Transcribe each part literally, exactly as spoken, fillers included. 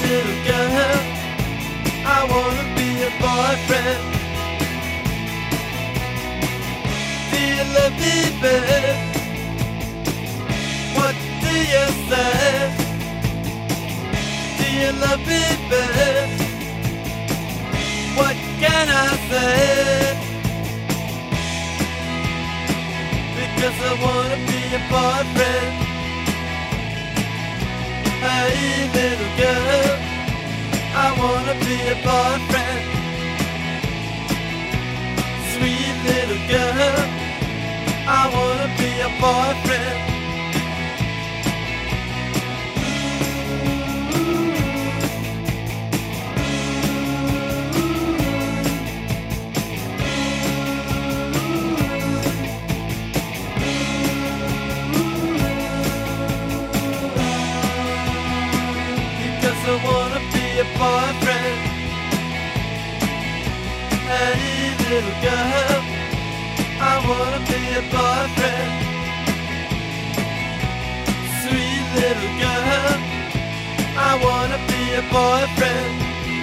little girl, I wanna be a boyfriend. Do you love me, babe? What do you say? Do you love me, babe? What can I say? Because I wanna be a boyfriend. Hey little girl, I wanna be a boyfriend. Sweet little girl, I wanna be a boyfriend. Because I wanna be a boyfriend. Hey little girl, I wanna be a boyfriend. Sweet little girl, I wanna be a boyfriend.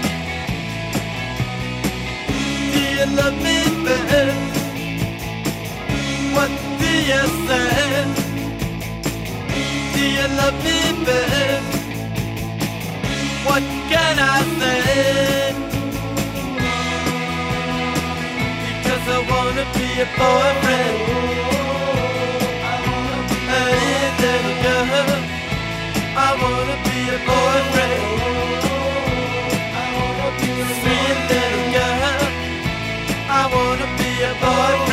Do you love me, babe? What do you say? Do you love me, babe? What can I say? Because I wanna be a boyfriend. Hey little girl, I wanna be a boyfriend. Sweet little girl, I wanna be a boyfriend.